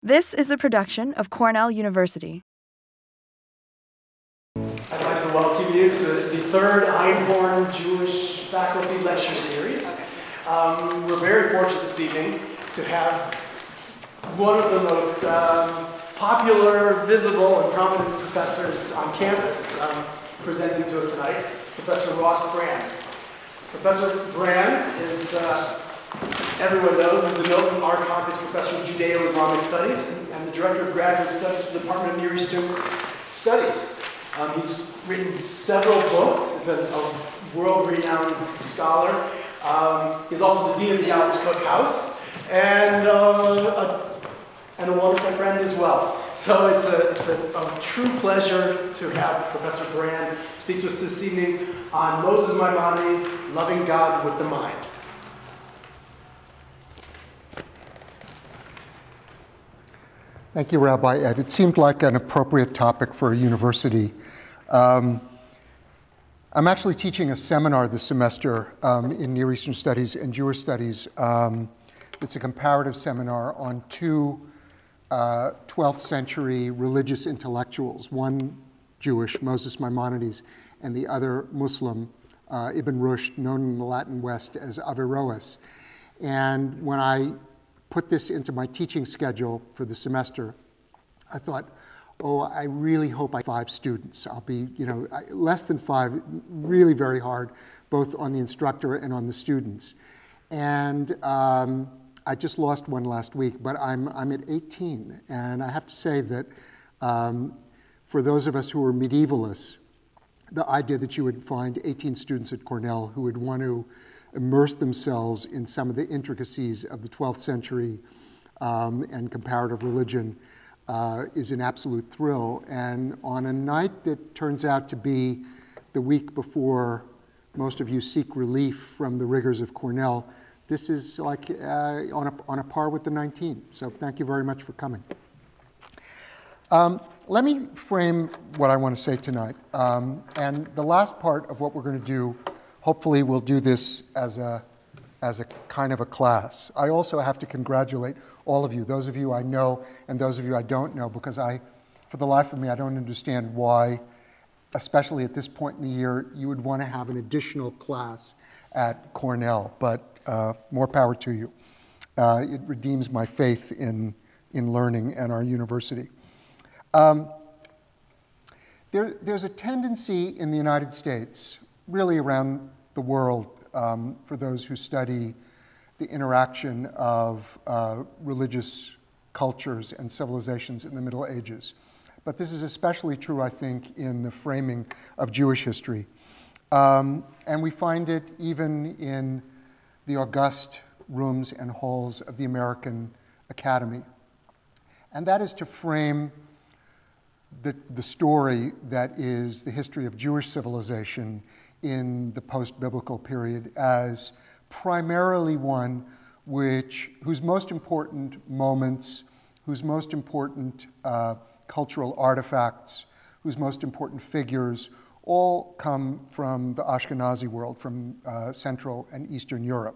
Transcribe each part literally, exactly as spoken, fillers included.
This is a production of Cornell University. I'd like to welcome you to the third Einhorn Jewish Faculty Lecture Series. Um, we're very fortunate this evening to have one of the most um, popular, visible, and prominent professors on campus um, presenting to us tonight, Professor Ross Brand. Professor Brand is, uh, everyone knows, is the Milton R. Conference Professor of Judeo-Islamic Studies and the Director of Graduate Studies for the Department of Near Eastern Studies. Um, he's written several books. He's a, a world-renowned scholar. Um, he's also the Dean of the Alice Cook House and, uh, a, and a wonderful friend as well. So it's a, it's a, a true pleasure to have Professor Brand speak to us this evening on Moses Maimonides, Loving God with the Mind. Thank you, Rabbi Ed. It seemed like an appropriate topic for a university. Um, I'm actually teaching a seminar this semester um, in Near Eastern Studies and Jewish Studies. Um, it's a comparative seminar on two uh, twelfth century religious intellectuals, one Jewish, Moses Maimonides, and the other Muslim, uh, Ibn Rushd, known in the Latin West as Averroes. And when I put this into my teaching schedule for the semester, I thought, oh, I really hope I have five students. I'll be, you know, less than five, really very hard, both on the instructor and on the students. And um, I just lost one last week, but I'm I'm at eighteen. And I have to say that um, for those of us who are medievalists, the idea that you would find eighteen students at Cornell who would want to immerse themselves in some of the intricacies of the twelfth century um, and comparative religion uh, is an absolute thrill. And on a night that turns out to be the week before most of you seek relief from the rigors of Cornell, this is like uh, on, a, on a par with the nineteen. So thank you very much for coming. Um, let me frame what I want to say tonight. Um, and the last part of what we're going to do, hopefully we'll do this as a, as a kind of a class. I also have to congratulate all of you, those of you I know and those of you I don't know, because I, for the life of me, I don't understand why, especially at this point in the year, you would want to have an additional class at Cornell, but uh, more power to you. Uh, it redeems my faith in, in learning and our university. Um, there, there's a tendency in the United States, really around the world, um, for those who study the interaction of uh, religious cultures and civilizations in the Middle Ages. But this is especially true, I think, in the framing of Jewish history. Um, and we find it even in the august rooms and halls of the American Academy. And that is to frame the, the story that is the history of Jewish civilization in the post-biblical period as primarily one which, whose most important moments, whose most important uh, cultural artifacts, whose most important figures all come from the Ashkenazi world, from uh, Central and Eastern Europe.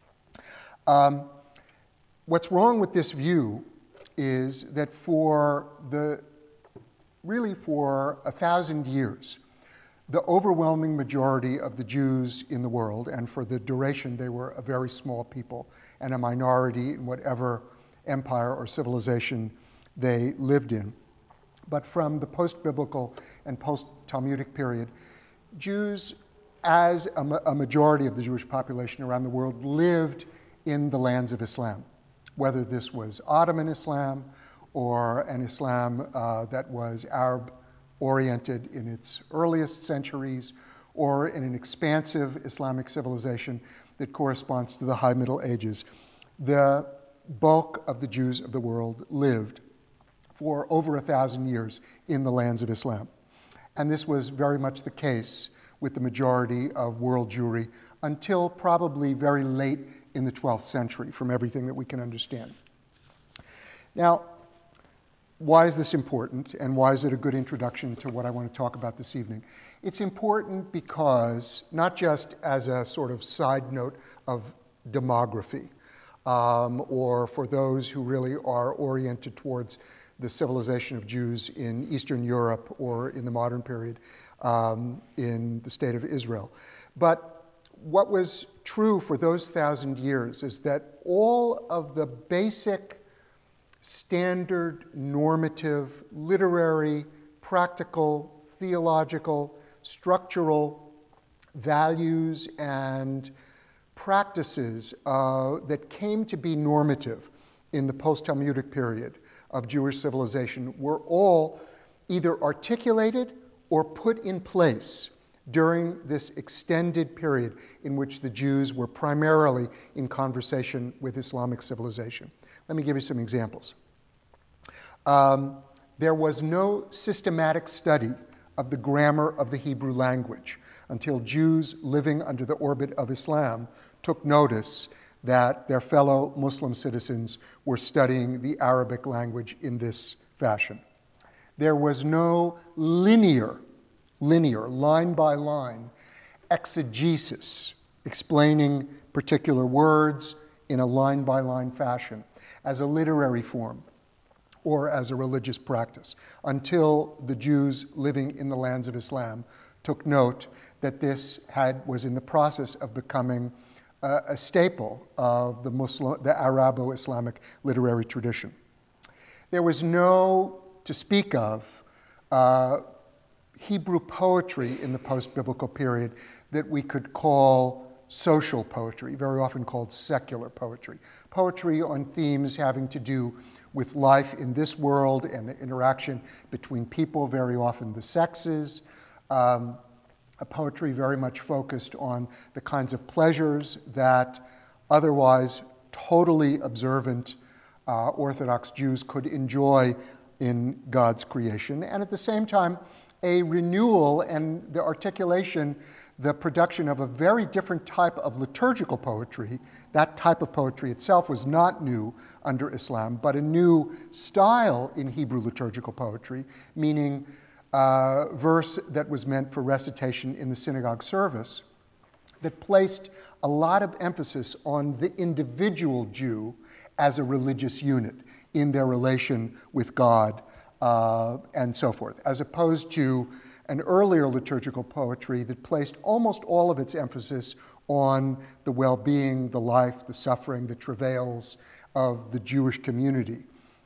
Um, what's wrong with this view is that for the, really for a thousand years, the overwhelming majority of the Jews in the world, and for the duration they were a very small people and a minority in whatever empire or civilization they lived in. But from the post-biblical and post-Talmudic period, Jews, as a, ma- a majority of the Jewish population around the world, lived in the lands of Islam, whether this was Ottoman Islam or an Islam uh, that was Arab oriented in its earliest centuries, or in an expansive Islamic civilization that corresponds to the High Middle Ages. The bulk of the Jews of the world lived for over a thousand years in the lands of Islam. And this was very much the case with the majority of world Jewry until probably very late in the twelfth century, from everything that we can understand. Now, why is this important, and why is it a good introduction to what I want to talk about this evening? It's important because, not just as a sort of side note of demography, um, or for those who really are oriented towards the civilization of Jews in Eastern Europe or in the modern period um, in the state of Israel. But what was true for those thousand years is that all of the basic, standard, normative, literary, practical, theological, structural values and practices uh, that came to be normative in the post-Talmudic period of Jewish civilization were all either articulated or put in place during this extended period in which the Jews were primarily in conversation with Islamic civilization. Let me give you some examples. Um, there was no systematic study of the grammar of the Hebrew language until Jews living under the orbit of Islam took notice that their fellow Muslim citizens were studying the Arabic language in this fashion. There was no linear, linear, line by line exegesis explaining particular words in a line by line fashion as a literary form or as a religious practice until the Jews living in the lands of Islam took note that this had, was in the process of becoming uh, a staple of the Muslim, the Arabo-Islamic literary tradition. There was no, to speak of, uh, Hebrew poetry in the post-biblical period that we could call social poetry, very often called secular poetry. Poetry on themes having to do with life in this world and the interaction between people, very often the sexes. Um, a poetry very much focused on the kinds of pleasures that otherwise totally observant uh, Orthodox Jews could enjoy in God's creation. And at the same time, a renewal and the articulation, the production of a very different type of liturgical poetry. That type of poetry itself was not new under Islam, but a new style in Hebrew liturgical poetry, meaning uh, verse that was meant for recitation in the synagogue service, that placed a lot of emphasis on the individual Jew as a religious unit in their relation with God uh, and so forth, as opposed to an earlier liturgical poetry that placed almost all of its emphasis on the well-being, the life, the suffering, the travails of the Jewish community.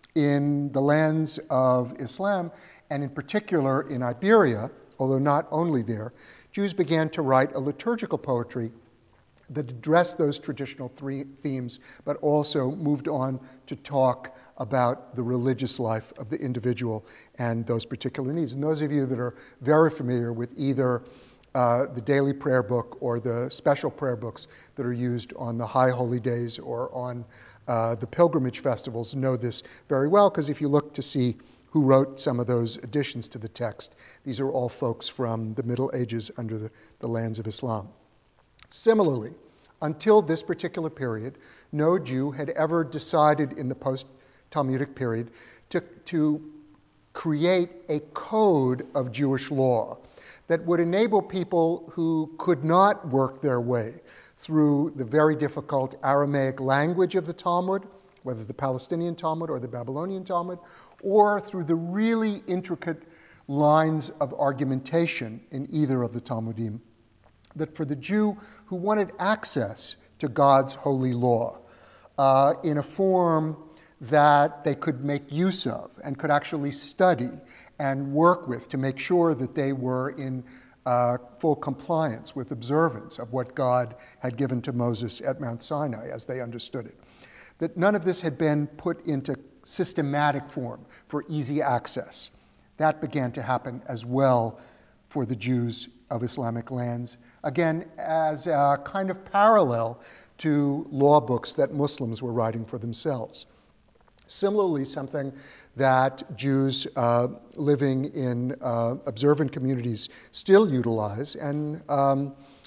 In the lands of Islam, and in particular in Iberia, although not only there, Jews began to write a liturgical poetry that addressed those traditional three themes, but also moved on to talk about the religious life of the individual and those particular needs. And those of you that are very familiar with either uh, the daily prayer book or the special prayer books that are used on the high holy days or on uh, the pilgrimage festivals know this very well, because if you look to see who wrote some of those additions to the text, these are all folks from the Middle Ages under the, the lands of Islam. Similarly, until this particular period, no Jew had ever decided in the post-Talmudic period to, to create a code of Jewish law that would enable people who could not work their way through the very difficult Aramaic language of the Talmud, whether the Palestinian Talmud or the Babylonian Talmud, or through the really intricate lines of argumentation in either of the Talmudim, that for the Jew who wanted access to God's holy law uh, in a form that they could make use of and could actually study and work with to make sure that they were in uh, full compliance with observance of what God had given to Moses at Mount Sinai as they understood it, that none of this had been put into systematic form for easy access. That began to happen as well for the Jews of Islamic lands, again, as a kind of parallel to law books that Muslims were writing for themselves. Similarly, something that Jews uh, living in uh, observant communities still utilize, and um,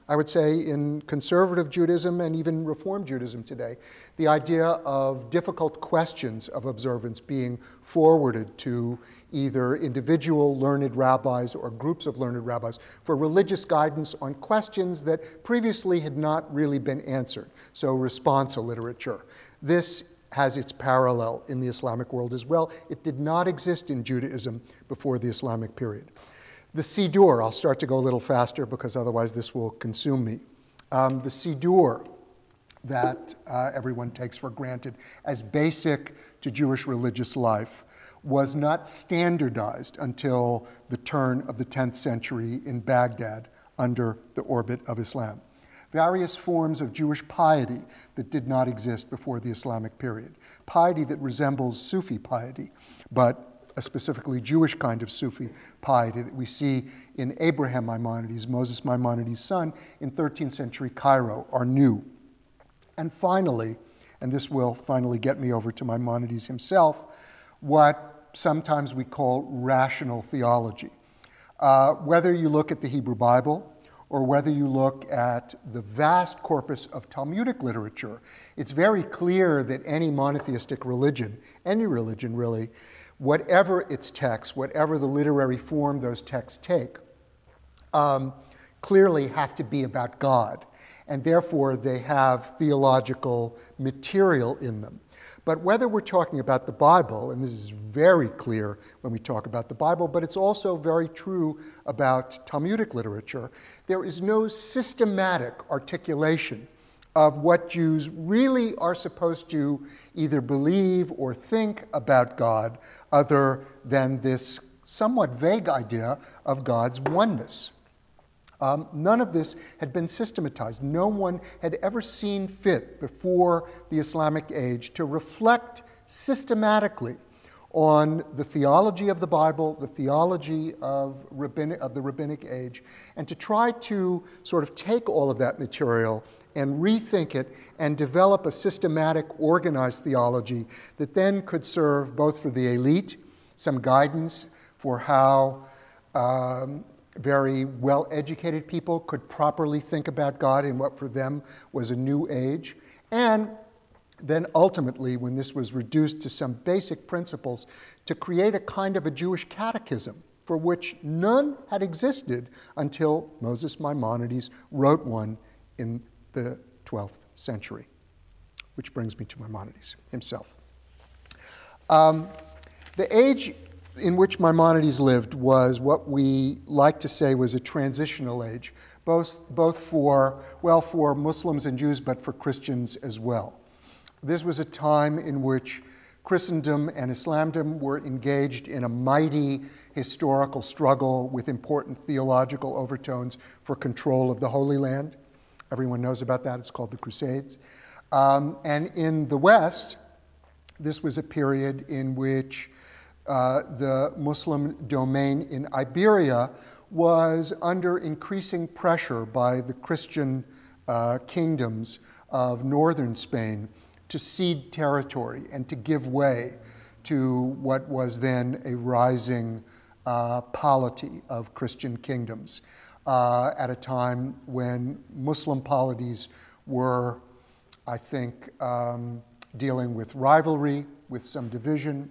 I would say in conservative Judaism and even Reform Judaism today, the idea of difficult questions of observance being forwarded to either individual learned rabbis or groups of learned rabbis for religious guidance on questions that previously had not really been answered, so responsa literature. This has its parallel in the Islamic world as well. It did not exist in Judaism before the Islamic period. The Siddur, I'll start to go a little faster because otherwise this will consume me. Um, the Siddur that uh, everyone takes for granted as basic to Jewish religious life was not standardized until the turn of the tenth century in Baghdad under the orbit of Islam. Various forms of Jewish piety that did not exist before the Islamic period. Piety that resembles Sufi piety, but a specifically Jewish kind of Sufi piety that we see in Abraham Maimonides, Moses Maimonides' son, in thirteenth century Cairo, are new. And finally, and this will finally get me over to Maimonides himself, what sometimes we call rational theology. Uh, whether you look at the Hebrew Bible, or whether you look at the vast corpus of Talmudic literature, it's very clear that any monotheistic religion, any religion really, whatever its text, whatever the literary form those texts take, um, clearly have to be about God, and therefore they have theological material in them. But whether we're talking about the Bible, and this is very clear when we talk about the Bible, but it's also very true about Talmudic literature, there is no systematic articulation of what Jews really are supposed to either believe or think about God other than this somewhat vague idea of God's oneness. Um, none of this had been systematized. No one had ever seen fit before the Islamic age to reflect systematically on the theology of the Bible, the theology of, rabbinic, of the rabbinic age, and to try to sort of take all of that material and rethink it and develop a systematic, organized theology that then could serve both for the elite, some guidance for how um, very well-educated people could properly think about God in what for them was a new age, and then ultimately, when this was reduced to some basic principles, to create a kind of a Jewish catechism for which none had existed until Moses Maimonides wrote one in the twelfth century, which brings me to Maimonides himself. Um, the age in which Maimonides lived was what we like to say was a transitional age, both, both for, well, for Muslims and Jews, but for Christians as well. This was a time in which Christendom and Islamdom were engaged in a mighty historical struggle with important theological overtones for control of the Holy Land. Everyone knows about that. It's called the Crusades. Um, and in the West, this was a period in which uh, the Muslim domain in Iberia was under increasing pressure by the Christian uh, kingdoms of northern Spain to cede territory and to give way to what was then a rising uh, polity of Christian kingdoms uh, at a time when Muslim polities were, I think, um, dealing with rivalry, with some division,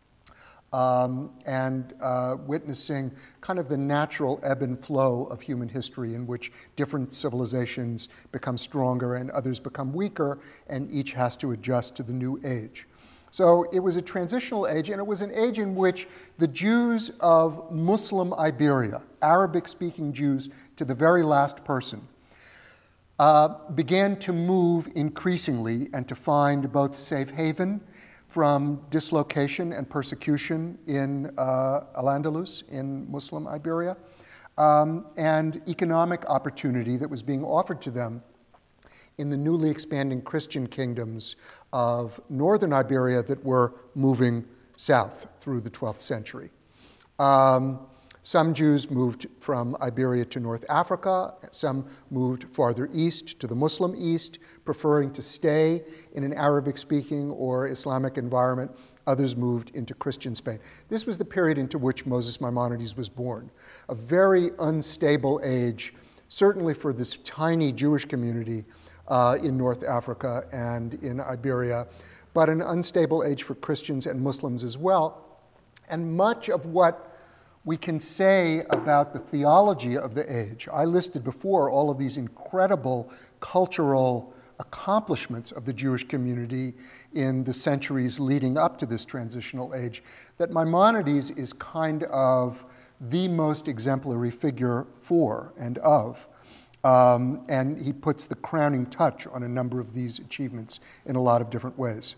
um, and uh, witnessing kind of the natural ebb and flow of human history in which different civilizations become stronger and others become weaker, and each has to adjust to the new age. So it was a transitional age, and it was an age in which the Jews of Muslim Iberia, Arabic-speaking Jews to the very last person, uh, began to move increasingly and to find both safe haven from dislocation and persecution in uh, Al-Andalus, in Muslim Iberia, um, and economic opportunity that was being offered to them in the newly expanding Christian kingdoms of northern Iberia that were moving south through the twelfth century. Um, some Jews moved from Iberia to North Africa. Some moved farther east to the Muslim East, preferring to stay in an Arabic-speaking or Islamic environment. Others moved into Christian Spain. This was the period into which Moses Maimonides was born, a very unstable age, certainly for this tiny Jewish community uh, in North Africa and in Iberia, but an unstable age for Christians and Muslims as well. And much of what we can say about the theology of the age, I listed before all of these incredible cultural accomplishments of the Jewish community in the centuries leading up to this transitional age, that Maimonides is kind of the most exemplary figure for and of. Um, and he puts the crowning touch on a number of these achievements in a lot of different ways.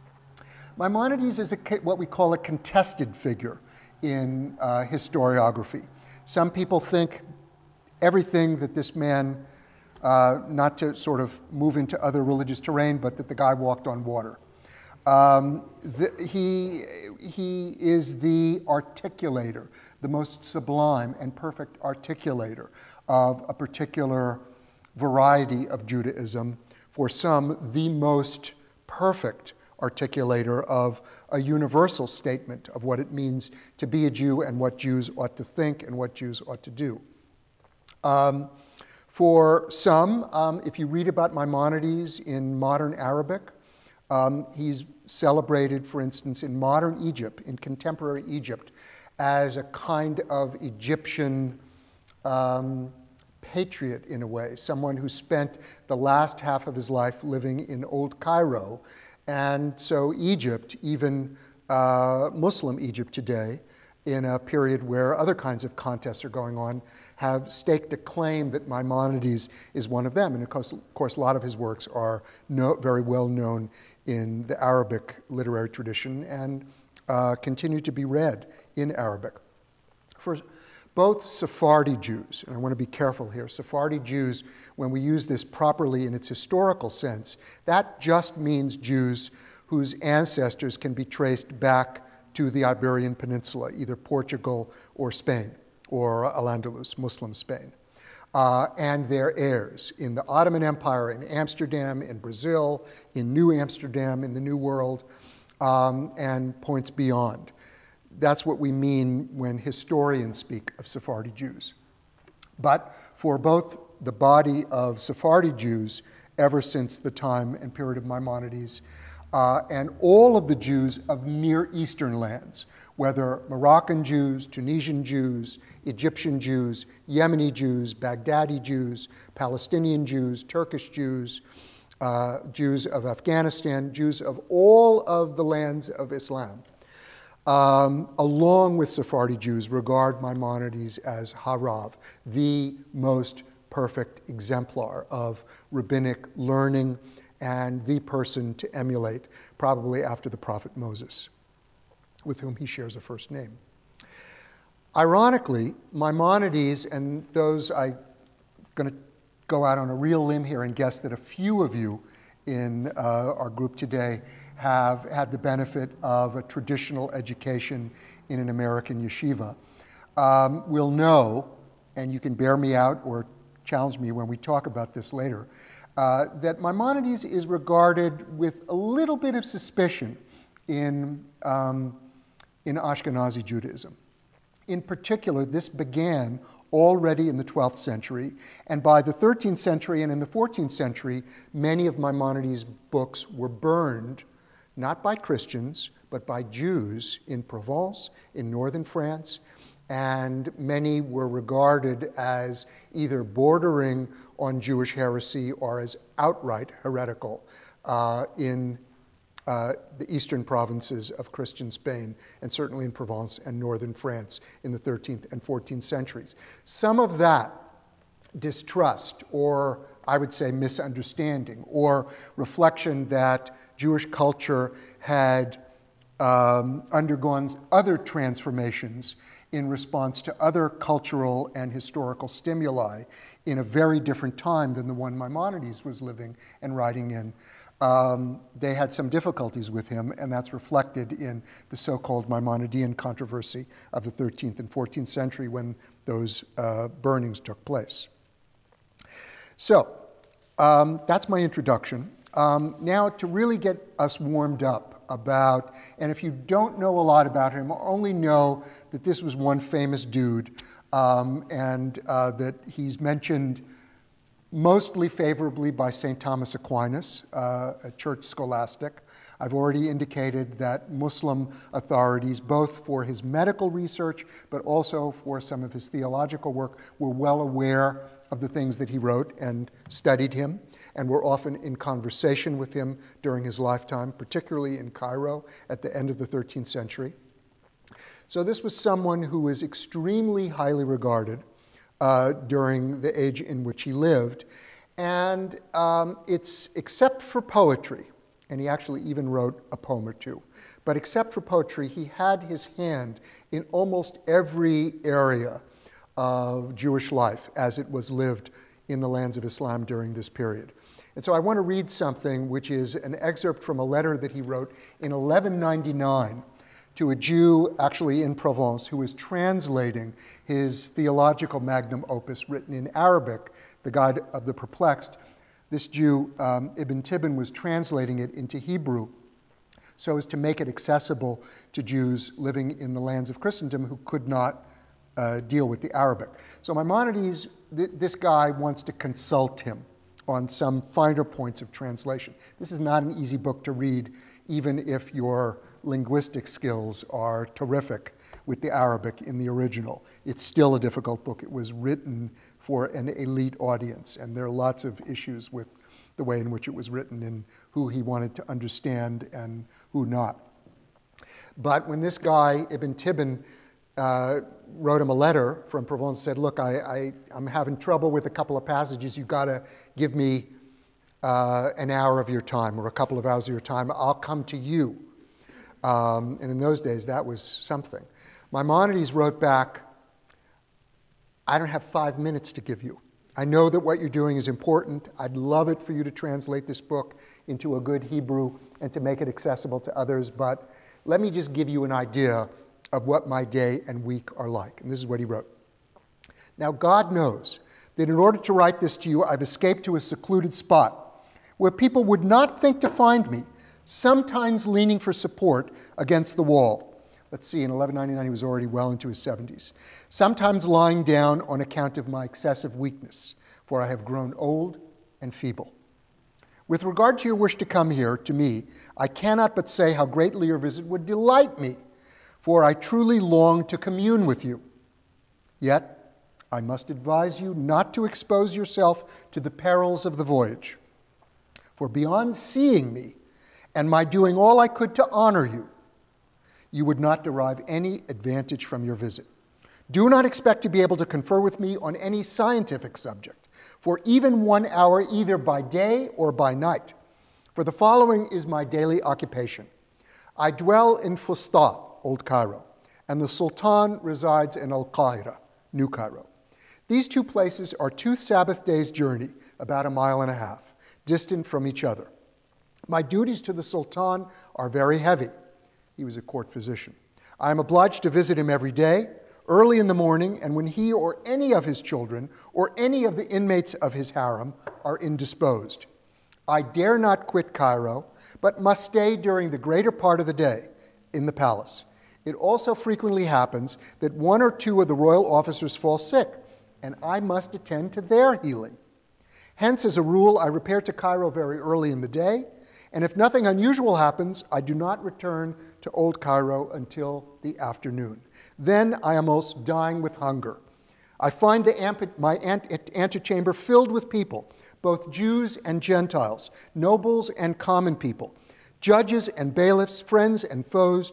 Maimonides is a, what we call a contested figure in uh, historiography. Some people think everything that this man, uh, not to sort of move into other religious terrain, but that the guy walked on water. Um, the, he, he is the articulator, the most sublime and perfect articulator of a particular variety of Judaism. For some, the most perfect articulator of a universal statement of what it means to be a Jew and what Jews ought to think and what Jews ought to do. Um, for some, um, if you read about Maimonides in modern Arabic, um, he's celebrated, for instance, in modern Egypt, in contemporary Egypt, as a kind of Egyptian um, patriot in a way, someone who spent the last half of his life living in Old Cairo. And so Egypt, even uh, Muslim Egypt today, in a period where other kinds of contests are going on, have staked a claim that Maimonides is one of them. And of course, of course a lot of his works are no, very well known in the Arabic literary tradition and uh, continue to be read in Arabic. For both Sephardi Jews, and I want to be careful here, Sephardi Jews, when we use this properly in its historical sense, that just means Jews whose ancestors can be traced back to the Iberian Peninsula, either Portugal or Spain, or Al-Andalus, Muslim Spain, uh, and their heirs in the Ottoman Empire, in Amsterdam, in Brazil, in New Amsterdam, in the New World, um, and points beyond. That's what we mean when historians speak of Sephardi Jews. But for both the body of Sephardi Jews, ever since the time and period of Maimonides, uh, and all of the Jews of Near Eastern lands, whether Moroccan Jews, Tunisian Jews, Egyptian Jews, Yemeni Jews, Baghdadi Jews, Palestinian Jews, Turkish Jews, uh, Jews of Afghanistan, Jews of all of the lands of Islam, Um, along with Sephardi Jews, regard Maimonides as Harav, the most perfect exemplar of rabbinic learning and the person to emulate, probably after the prophet Moses, with whom he shares a first name. Ironically, Maimonides, and those I'm going to go out on a real limb here and guess that a few of you in uh, our group today have had the benefit of a traditional education in an American yeshiva, um, will know, and you can bear me out or challenge me when we talk about this later, uh, that Maimonides is regarded with a little bit of suspicion in, um, in Ashkenazi Judaism. In particular, this began already in the twelfth century, and by the thirteenth century and in the fourteenth century, many of Maimonides' books were burned, not by Christians, but by Jews in Provence, in northern France, and many were regarded as either bordering on Jewish heresy or as outright heretical uh, in uh, the eastern provinces of Christian Spain, and certainly in Provence and northern France in the thirteenth and fourteenth centuries. Some of that distrust, or I would say misunderstanding, or reflection that Jewish culture had um, undergone other transformations in response to other cultural and historical stimuli in a very different time than the one Maimonides was living and writing in. Um, they had some difficulties with him, and that's reflected in the so-called Maimonidean controversy of the thirteenth and fourteenth century when those uh, burnings took place. So, um, that's my introduction. Um, now, to really get us warmed up about, and if you don't know a lot about him, only know that this was one famous dude um, and uh, that he's mentioned mostly favorably by Saint Thomas Aquinas, uh, a church scholastic. I've already indicated that Muslim authorities, both for his medical research but also for some of his theological work, were well aware of the things that he wrote and studied him, and were often in conversation with him during his lifetime, particularly in Cairo at the end of the thirteenth century. So this was someone who was extremely highly regarded uh, during the age in which he lived. And um, it's, except for poetry, and he actually even wrote a poem or two, but except for poetry, he had his hand in almost every area of Jewish life as it was lived in the lands of Islam during this period. And so I want to read something which is an excerpt from a letter that he wrote in eleven ninety-nine to a Jew actually in Provence who was translating his theological magnum opus written in Arabic, the Guide of the Perplexed. This Jew, um, Ibn Tibbon, was translating it into Hebrew so as to make it accessible to Jews living in the lands of Christendom who could not uh, deal with the Arabic. So Maimonides, th- this guy wants to consult him on some finer points of translation. This is not an easy book to read, even if your linguistic skills are terrific with the Arabic in the original. It's still a difficult book. It was written for an elite audience, and there are lots of issues with the way in which it was written and who he wanted to understand and who not. But when this guy, Ibn Tibbon, uh, wrote him a letter from Provence, said, look, I, I, I'm having trouble with a couple of passages. You've got to give me uh, an hour of your time or a couple of hours of your time. I'll come to you. Um, and in those days, that was something. Maimonides wrote back, I don't have five minutes to give you. I know that what you're doing is important. I'd love it for you to translate this book into a good Hebrew and to make it accessible to others, but let me just give you an idea of what my day and week are like. And this is what he wrote. Now, God knows that in order to write this to you, I've escaped to a secluded spot where people would not think to find me, sometimes leaning for support against the wall. Let's see, in eleven ninety-nine, he was already well into his seventies. Sometimes lying down on account of my excessive weakness, for I have grown old and feeble. With regard to your wish to come here to me, I cannot but say how greatly your visit would delight me, for I truly long to commune with you. Yet, I must advise you not to expose yourself to the perils of the voyage. For beyond seeing me and my doing all I could to honor you, you would not derive any advantage from your visit. Do not expect to be able to confer with me on any scientific subject, for even one hour either by day or by night. For the following is my daily occupation. I dwell in Fustat, Old Cairo, and the Sultan resides in Al-Qahira, New Cairo. These two places are two Sabbath days' journey, about a mile and a half, distant from each other. My duties to the Sultan are very heavy. He was a court physician. I am obliged to visit him every day, early in the morning, and when he or any of his children or any of the inmates of his harem are indisposed. I dare not quit Cairo, but must stay during the greater part of the day in the palace. It also frequently happens that one or two of the royal officers fall sick, and I must attend to their healing. Hence, as a rule, I repair to Cairo very early in the day, and if nothing unusual happens, I do not return to Old Cairo until the afternoon. Then I am almost dying with hunger. I find the amp- my ante- antechamber filled with people, both Jews and Gentiles, nobles and common people, judges and bailiffs, friends and foes,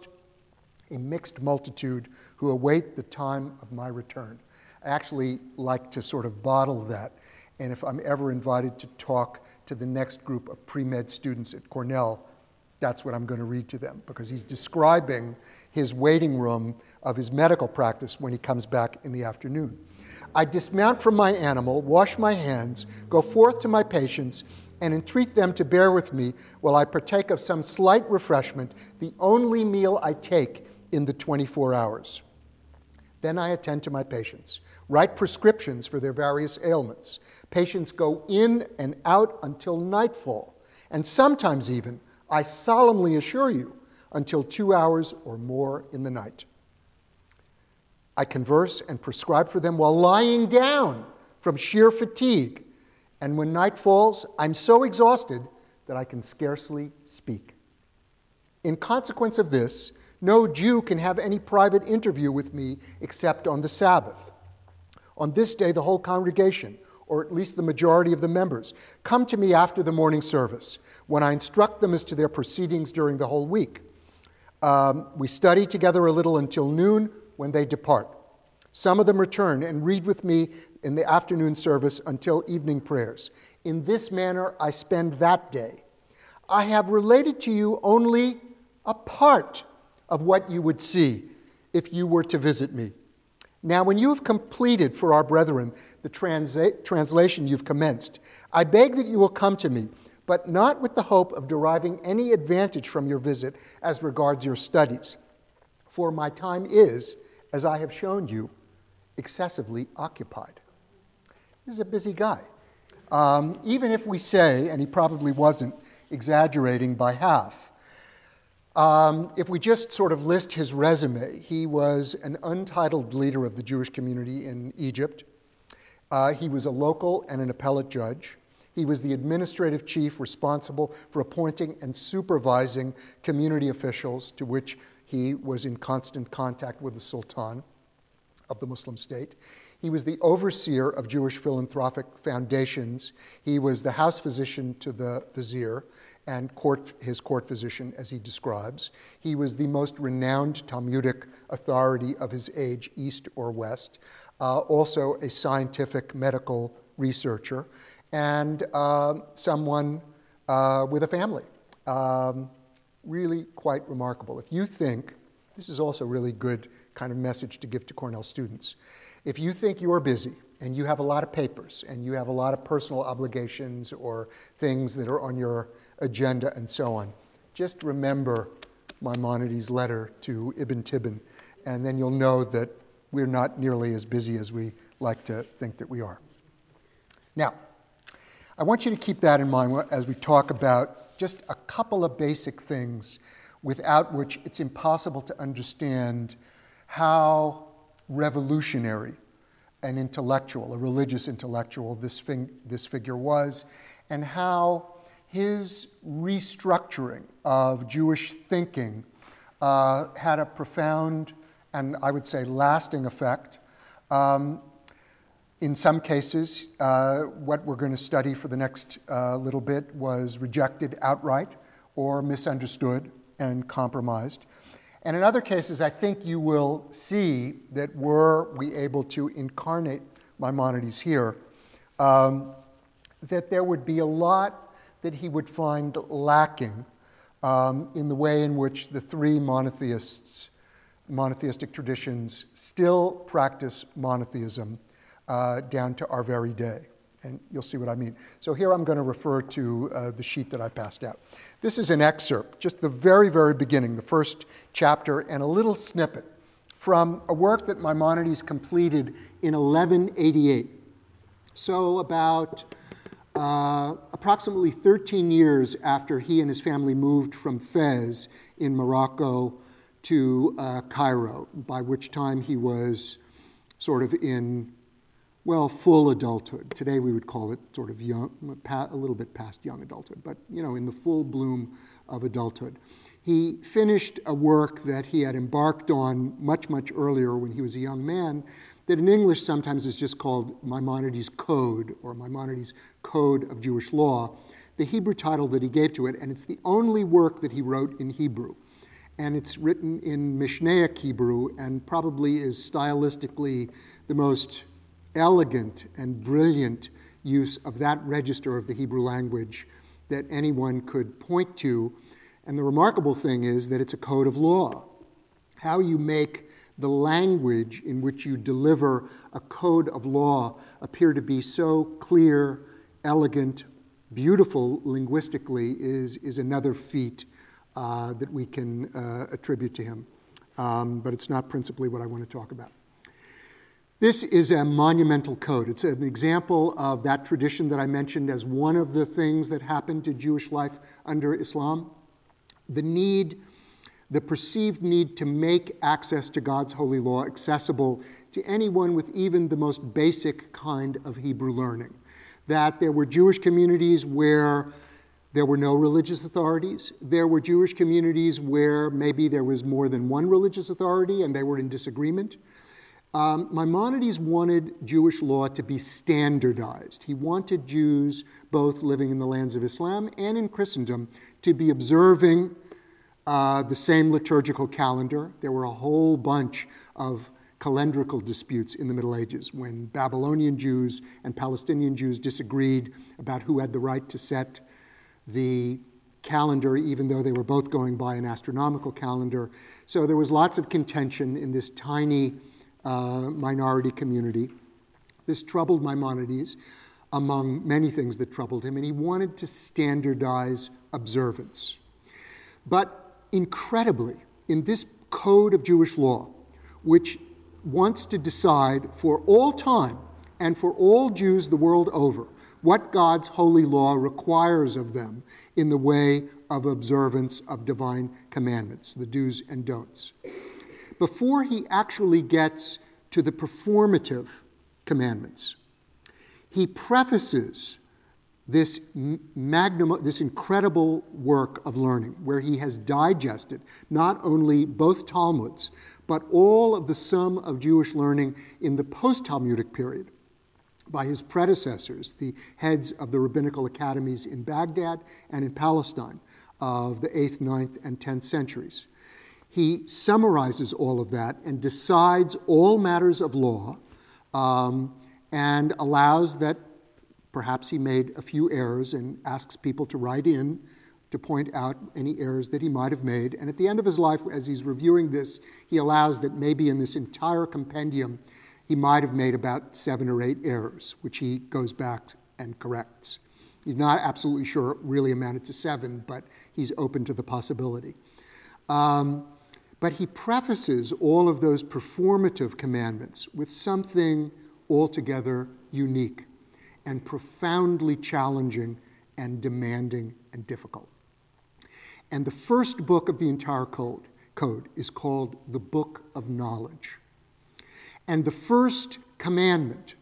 a mixed multitude who await the time of my return. I actually like to sort of bottle that, and if I'm ever invited to talk to the next group of pre-med students at Cornell, that's what I'm going to read to them, because he's describing his waiting room of his medical practice when he comes back in the afternoon. I dismount from my animal, wash my hands, go forth to my patients, and entreat them to bear with me while I partake of some slight refreshment, the only meal I take in the twenty-four hours. Then I attend to my patients, write prescriptions for their various ailments. Patients go in and out until nightfall, and sometimes even, I solemnly assure you, until two hours or more in the night. I converse and prescribe for them while lying down from sheer fatigue. And when night falls, I'm so exhausted that I can scarcely speak. In consequence of this, no Jew can have any private interview with me except on the Sabbath. On this day, the whole congregation, or at least the majority of the members, come to me after the morning service, when I instruct them as to their proceedings during the whole week. Um, we study together a little until noon, when they depart. Some of them return and read with me in the afternoon service until evening prayers. In this manner, I spend that day. I have related to you only a part of what you would see if you were to visit me. Now, when you have completed for our brethren the transa- translation you've commenced, I beg that you will come to me, but not with the hope of deriving any advantage from your visit as regards your studies. For my time is, as I have shown you, excessively occupied. This is a busy guy. Um, even if we say, and he probably wasn't exaggerating by half, Um, if we just sort of list his resume, he was an untitled leader of the Jewish community in Egypt. Uh, he was a local and an appellate judge. He was the administrative chief responsible for appointing and supervising community officials, to which he was in constant contact with the Sultan of the Muslim state. He was the overseer of Jewish philanthropic foundations. He was the house physician to the vizier and court, his court physician, as he describes. He was the most renowned Talmudic authority of his age, East or West, uh, also a scientific medical researcher, and uh, someone uh, with a family. Um, really quite remarkable. If you think, this is also really good kind of message to give to Cornell students. If you think you're busy and you have a lot of papers and you have a lot of personal obligations or things that are on your agenda and so on, just remember Maimonides' letter to Ibn Tibbon, and then you'll know that we're not nearly as busy as we like to think that we are. Now, I want you to keep that in mind as we talk about just a couple of basic things without which it's impossible to understand how revolutionary an intellectual, a religious intellectual, this, fig- this figure was, and how his restructuring of Jewish thinking uh, had a profound and, I would say, lasting effect. Um, in some cases, uh, what we're going to study for the next uh, little bit was rejected outright or misunderstood and compromised. And in other cases, I think you will see that were we able to incarnate Maimonides here, um, that there would be a lot that he would find lacking um, in the way in which the three monotheists, monotheistic traditions still practice monotheism uh, down to our very day. And you'll see what I mean. So here I'm going to refer to uh, the sheet that I passed out. This is an excerpt, just the very, very beginning, the first chapter, and a little snippet from a work that Maimonides completed in eleven eighty-eight. So about uh, approximately thirteen years after he and his family moved from Fez in Morocco to uh, Cairo, by which time he was sort of in well, full adulthood. Today we would call it sort of young, a little bit past young adulthood, but you know, in the full bloom of adulthood. He finished a work that he had embarked on much, much earlier when he was a young man, that in English sometimes is just called Maimonides' Code, or Maimonides' Code of Jewish Law, the Hebrew title that he gave to it, and it's the only work that he wrote in Hebrew. And it's written in Mishnaic Hebrew, and probably is stylistically the most elegant and brilliant use of that register of the Hebrew language that anyone could point to. And the remarkable thing is that it's a code of law. How you make the language in which you deliver a code of law appear to be so clear, elegant, beautiful linguistically is, is another feat uh, that we can uh, attribute to him. Um, but it's not principally what I want to talk about. This is a monumental code. It's an example of that tradition that I mentioned as one of the things that happened to Jewish life under Islam. The need the perceived need to make access to God's holy law accessible to anyone with even the most basic kind of Hebrew learning. That there were Jewish communities where there were no religious authorities. There were Jewish communities where maybe there was more than one religious authority and they were in disagreement. Um, Maimonides wanted Jewish law to be standardized. He wanted Jews, both living in the lands of Islam and in Christendom, to be observing uh, the same liturgical calendar. There were a whole bunch of calendrical disputes in the Middle Ages when Babylonian Jews and Palestinian Jews disagreed about who had the right to set the calendar, even though they were both going by an astronomical calendar. So there was lots of contention in this tiny uh, minority community. This troubled Maimonides, among many things that troubled him, and he wanted to standardize observance. But incredibly, in this code of Jewish law, which wants to decide for all time and for all Jews the world over what God's holy law requires of them in the way of observance of divine commandments, the do's and don'ts. Before he actually gets to the performative commandments, he prefaces this magnum, this incredible work of learning, where he has digested not only both Talmuds, but all of the sum of Jewish learning in the post-Talmudic period by his predecessors, the heads of the rabbinical academies in Baghdad and in Palestine of the eighth, ninth, and tenth centuries. He summarizes all of that and decides all matters of law um, and allows that perhaps he made a few errors and asks people to write in to point out any errors that he might have made. And at the end of his life, as he's reviewing this, he allows that maybe in this entire compendium, he might have made about seven or eight errors, which he goes back and corrects. He's not absolutely sure it really amounted to seven, but he's open to the possibility. Um, but he prefaces all of those performative commandments with something altogether unique and profoundly challenging and demanding and difficult. And the first book of the entire code, code is called the Book of Knowledge. And the first commandment,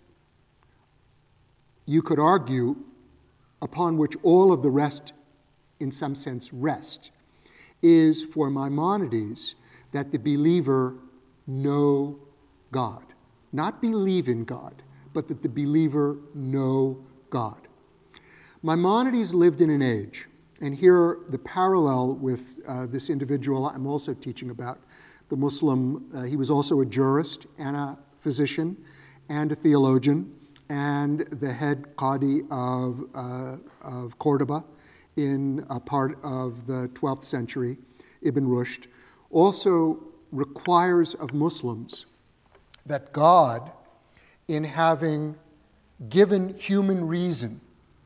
you could argue, upon which all of the rest, in some sense, rest, is for Maimonides that the believer know God. Not believe in God, but that the believer know God. Maimonides lived in an age, and here the parallel with uh, this individual I'm also teaching about, the Muslim, uh, he was also a jurist and a physician and a theologian and the head Qadi of, uh, of Cordoba in a part of the twelfth century, Ibn Rushd, also requires of Muslims that God, in having given human reason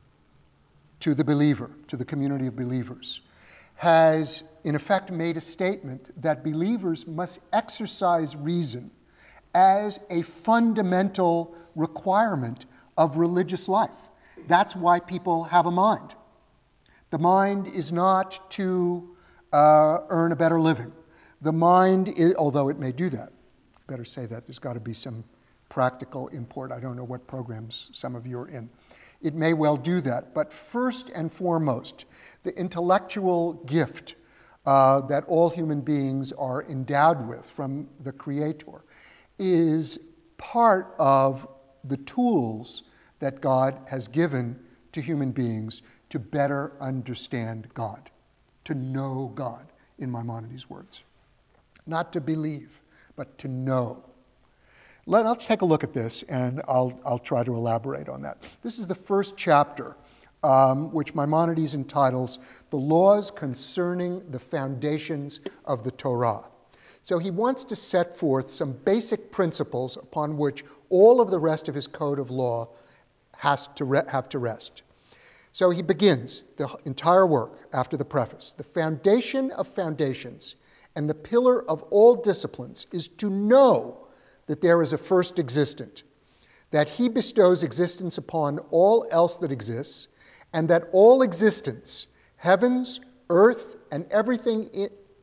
to the believer, to the community of believers, has in effect made a statement that believers must exercise reason as a fundamental requirement of religious life. That's why people have a mind. The mind is not to uh, earn a better living. The mind, is, although it may do that, better say that, there's got to be some practical import. I don't know what programs some of you are in. It may well do that, but first and foremost, the intellectual gift uh, that all human beings are endowed with from the Creator is part of the tools that God has given to human beings to better understand God, to know God, in Maimonides' words. Not to believe, but to know. Let, let's take a look at this, and I'll, I'll try to elaborate on that. This is the first chapter, um, which Maimonides entitles The Laws Concerning the Foundations of the Torah. So he wants to set forth some basic principles upon which all of the rest of his code of law has to re- have to rest. So he begins the entire work after the preface. The foundation of foundations and the pillar of all disciplines is to know that there is a first existent, that he bestows existence upon all else that exists, and that all existence, heavens, earth, and everything in,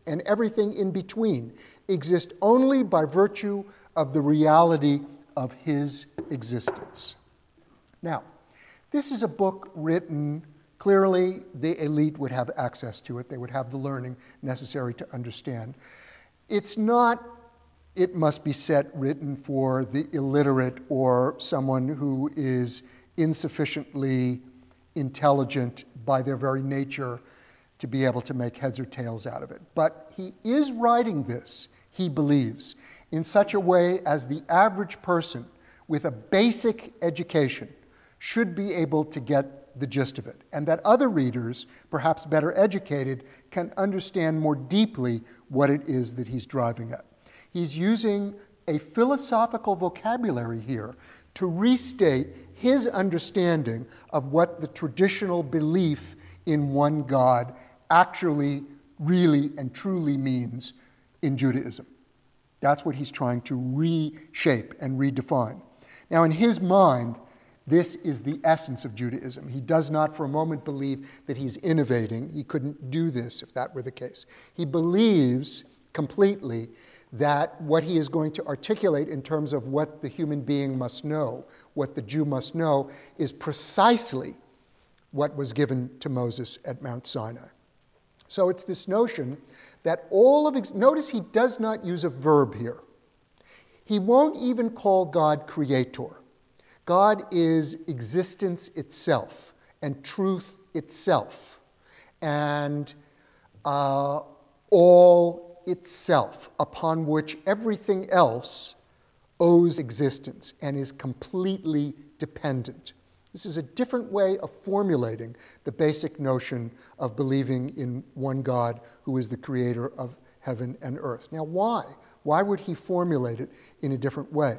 and everything in between exist only by virtue of the reality of his existence. Now, this is a book written, clearly the elite would have access to it. They would have the learning necessary to understand. It's not, it must be said, written for the illiterate or someone who is insufficiently intelligent by their very nature to be able to make heads or tails out of it. But he is writing this, he believes, in such a way as the average person with a basic education should be able to get the gist of it, and that other readers, perhaps better educated, can understand more deeply what it is that he's driving at. He's using a philosophical vocabulary here to restate his understanding of what the traditional belief in one God actually, really, and truly means in Judaism. That's what he's trying to reshape and redefine. Now, in his mind, this is the essence of Judaism. He does not for a moment believe that he's innovating. He couldn't do this if that were the case. He believes completely that what he is going to articulate in terms of what the human being must know, what the Jew must know, is precisely what was given to Moses at Mount Sinai. So it's this notion that all of, ex- notice he does not use a verb here. He won't even call God creator. God is existence itself and truth itself and uh, all itself, upon which everything else owes existence and is completely dependent. This is a different way of formulating the basic notion of believing in one God who is the creator of heaven and earth. Now, why? Why would he formulate it in a different way?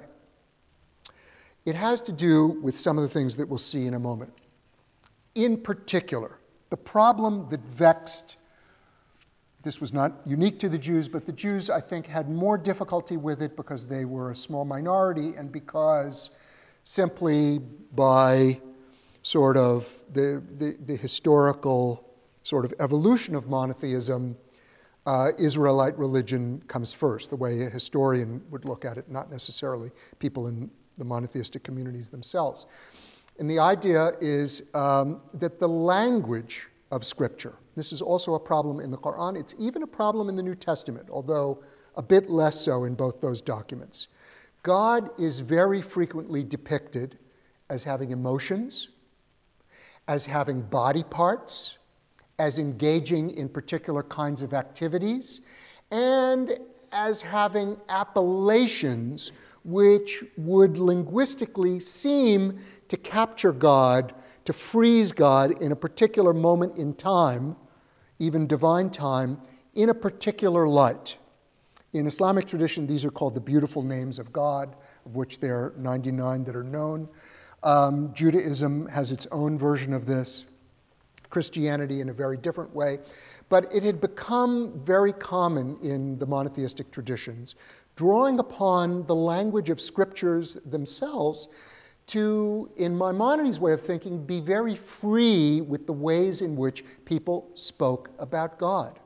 It has to do with some of the things that we'll see in a moment. In particular, the problem that vexed, this was not unique to the Jews, but the Jews, I think, had more difficulty with it because they were a small minority and because simply by sort of the, the, the historical sort of evolution of monotheism, uh, Israelite religion comes first, the way a historian would look at it, not necessarily people in the monotheistic communities themselves. And the idea is um, that the language of Scripture, this is also a problem in the Quran, it's even a problem in the New Testament, although a bit less so in both those documents. God is very frequently depicted as having emotions, as having body parts, as engaging in particular kinds of activities, and as having appellations which would linguistically seem to capture God, to freeze God in a particular moment in time, even divine time, in a particular light. In Islamic tradition, these are called the beautiful names of God, of which there are ninety-nine that are known. Um, Judaism has its own version of this, Christianity in a very different way. But it had become very common in the monotheistic traditions, drawing upon the language of scriptures themselves to, in Maimonides' way of thinking, be very free with the ways in which people spoke about God.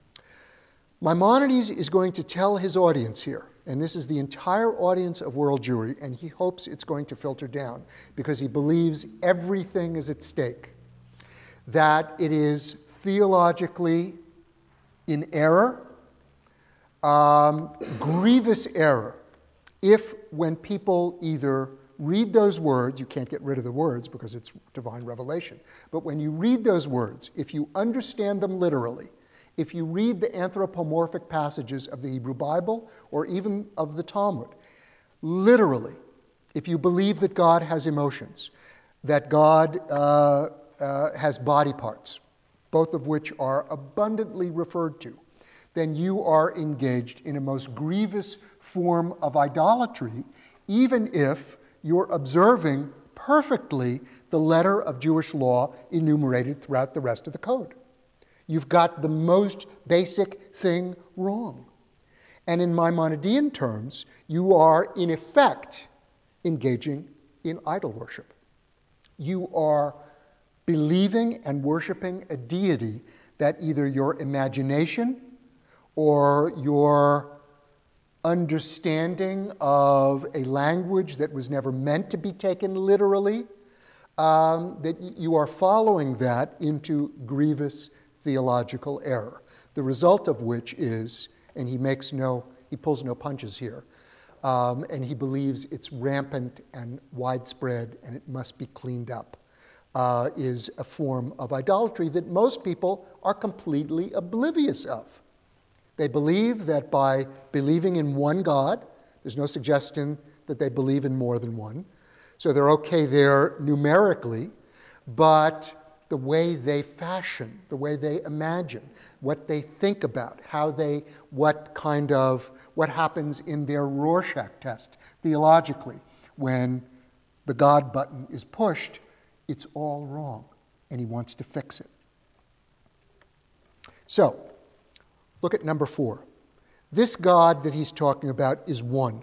Maimonides is going to tell his audience here, and this is the entire audience of world Jewry, and he hopes it's going to filter down because he believes everything is at stake, that it is theologically in error, um, grievous error, if when people either read those words, you can't get rid of the words because it's divine revelation, but when you read those words, if you understand them literally, if you read the anthropomorphic passages of the Hebrew Bible or even of the Talmud, literally, if you believe that God has emotions, that God uh, uh, has body parts, both of which are abundantly referred to, then you are engaged in a most grievous form of idolatry, even if you're observing perfectly the letter of Jewish law enumerated throughout the rest of the code. You've got the most basic thing wrong. And in Maimonidean terms, you are, in effect, engaging in idol worship. You are believing and worshiping a deity that either your imagination or your understanding of a language that was never meant to be taken literally, um, that you are following that into grievous theological error, the result of which is, and he makes no, he pulls no punches here, um, and he believes it's rampant and widespread and it must be cleaned up, uh, is a form of idolatry that most people are completely oblivious of. They believe that by believing in one God, there's no suggestion that they believe in more than one, so they're okay there numerically, but the way they fashion, the way they imagine, what they think about, how they, what kind of, what happens in their Rorschach test theologically when the God button is pushed, it's all wrong, and he wants to fix it. So, look at number four. This God that he's talking about is one.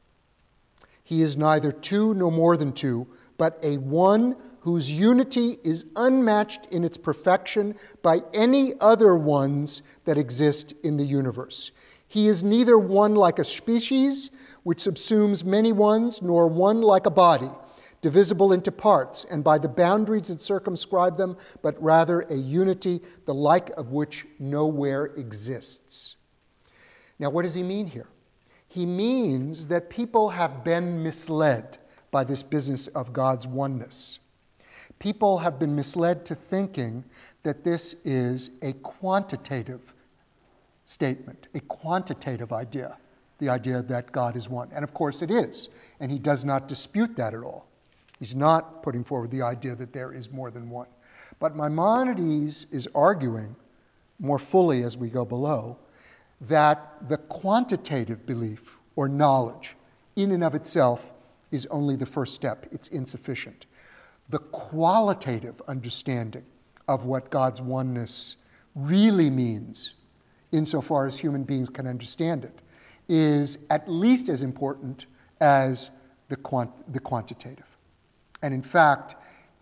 He is neither two nor more than two, but a one whose unity is unmatched in its perfection by any other ones that exist in the universe. He is neither one like a species, which subsumes many ones, nor one like a body, divisible into parts, and by the boundaries that circumscribe them, but rather a unity, the like of which nowhere exists. Now, what does he mean here? He means that people have been misled by this business of God's oneness. People have been misled to thinking that this is a quantitative statement, a quantitative idea, the idea that God is one. And of course it is, and he does not dispute that at all. He's not putting forward the idea that there is more than one. But Maimonides is arguing more fully as we go below that the quantitative belief or knowledge in and of itself is only the first step. It's insufficient. The qualitative understanding of what God's oneness really means, insofar as human beings can understand it, is at least as important as the, quant- the quantitative. And in fact,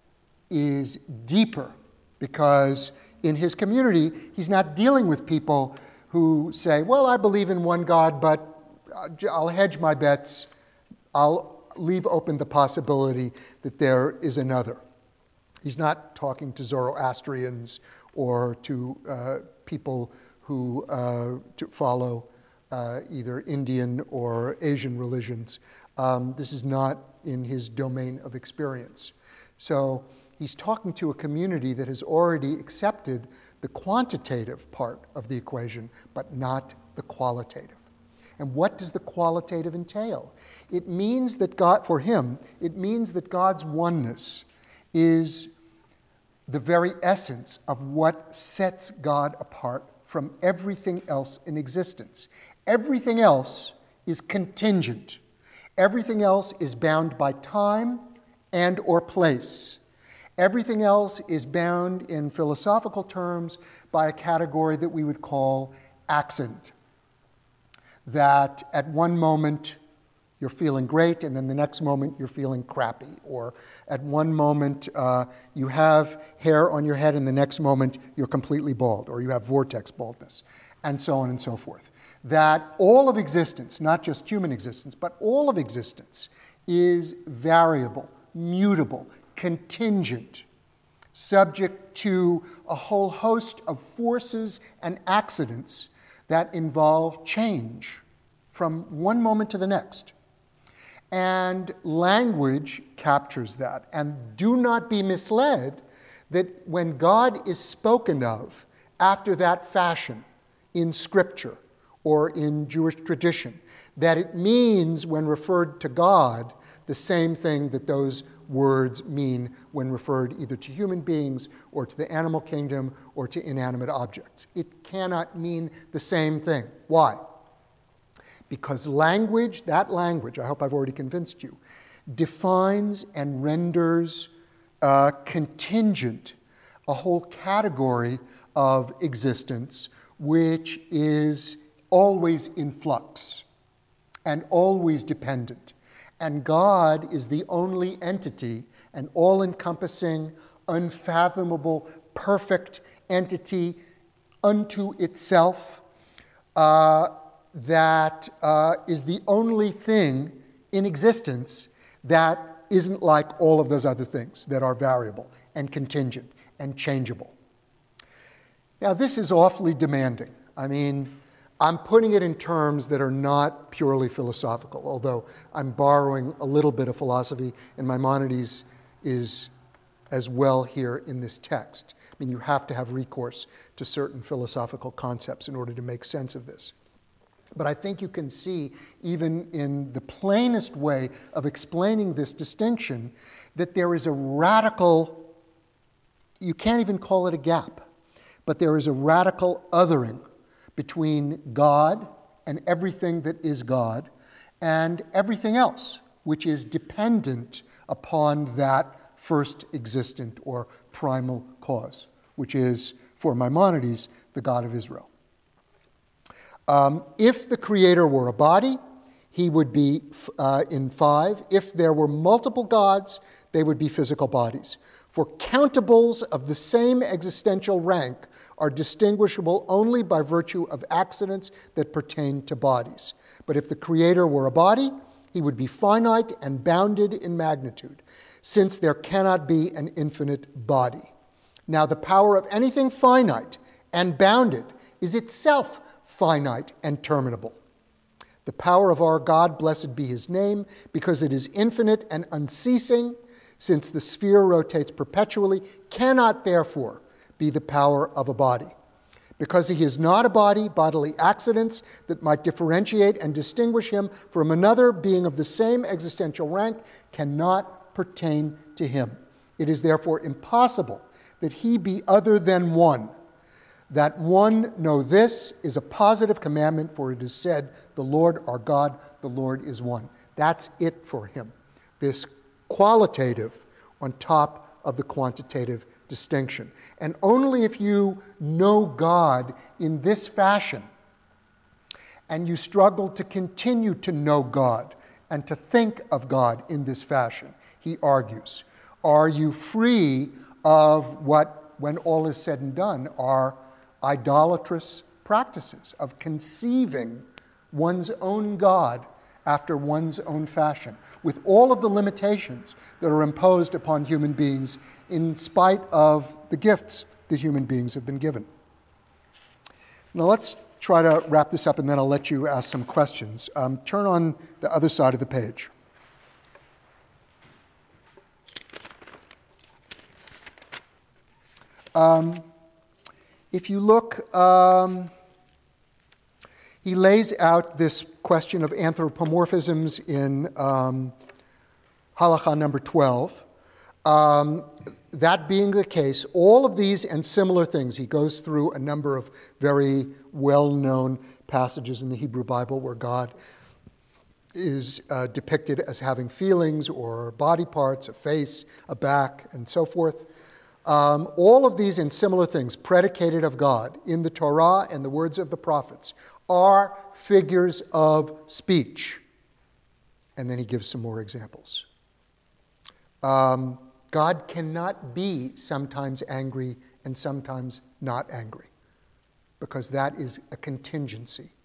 is deeper, because in his community, he's not dealing with people who say, well, I believe in one God, but I'll hedge my bets. I'll leave open the possibility that there is another. He's not talking to Zoroastrians or to uh, people who uh, to follow uh, either Indian or Asian religions. Um, this is not in his domain of experience. So he's talking to a community that has already accepted the quantitative part of the equation, but not the qualitative. And what does the qualitative entail? It means that God, for him, it means that God's oneness is the very essence of what sets God apart from everything else in existence. Everything else is contingent. Everything else is bound by time and or place. Everything else is bound in philosophical terms by a category that we would call accident. That at one moment you're feeling great, and then the next moment you're feeling crappy. Or at one moment uh, you have hair on your head, and the next moment you're completely bald, or you have vortex baldness, and so on and so forth. That all of existence, not just human existence, but all of existence is variable, mutable, contingent, subject to a whole host of forces and accidents that involve change from one moment to the next. And language captures that. And do not be misled that when God is spoken of after that fashion in Scripture or in Jewish tradition, that it means when referred to God the same thing that those words mean when referred either to human beings or to the animal kingdom or to inanimate objects. It cannot mean the same thing. Why? Because language, that language, I hope I've already convinced you, defines and renders uh, contingent a whole category of existence which is always in flux and always dependent. And God is the only entity, an all-encompassing, unfathomable, perfect entity unto itself, uh, that uh, is the only thing in existence that isn't like all of those other things that are variable and contingent and changeable. Now, this is awfully demanding. I mean, I'm putting it in terms that are not purely philosophical, although I'm borrowing a little bit of philosophy, and Maimonides is as well here in this text. I mean, you have to have recourse to certain philosophical concepts in order to make sense of this. But I think you can see, even in the plainest way of explaining this distinction, that there is a radical, you can't even call it a gap, but there is a radical othering between God and everything that is God and everything else, which is dependent upon that first existent or primal cause, which is, for Maimonides, the God of Israel. Um, if the Creator were a body, he would be uh, in five. If there were multiple gods, they would be physical bodies. For countables of the same existential rank are distinguishable only by virtue of accidents that pertain to bodies. But if the Creator were a body, he would be finite and bounded in magnitude, since there cannot be an infinite body. Now, the power of anything finite and bounded is itself finite and terminable. The power of our God, blessed be his name, because it is infinite and unceasing, since the sphere rotates perpetually, cannot therefore be the power of a body. Because he is not a body, bodily accidents that might differentiate and distinguish him from another being of the same existential rank cannot pertain to him. It is therefore impossible that he be other than one. That one know this is a positive commandment, for it is said, the Lord our God, the Lord is one. That's it for him. This qualitative on top of the quantitative distinction. And only if you know God in this fashion, and you struggle to continue to know God and to think of God in this fashion, he argues, are you free of what, when all is said and done, are idolatrous practices of conceiving one's own God after one's own fashion, with all of the limitations that are imposed upon human beings in spite of the gifts that human beings have been given. Now let's try to wrap this up, and then I'll let you ask some questions. Um, turn on the other side of the page. Um, If you look, um, he lays out this question of anthropomorphisms in um, halakha number twelve. Um, that being the case, all of these and similar things, he goes through a number of very well-known passages in the Hebrew Bible where God is uh, depicted as having feelings or body parts, a face, a back, and so forth. Um, all of these and similar things predicated of God in the Torah and the words of the prophets are figures of speech. And then he gives some more examples. Um, God cannot be sometimes angry and sometimes not angry, because that is a contingency.